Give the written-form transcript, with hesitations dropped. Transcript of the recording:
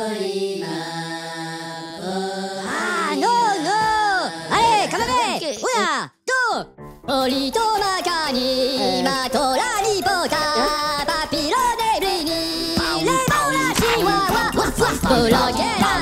Ah non, non. Allez, camembert. Una, deux. Olito macani, matola lipota, papillon des brini, les molas chihuahuas, boulangera.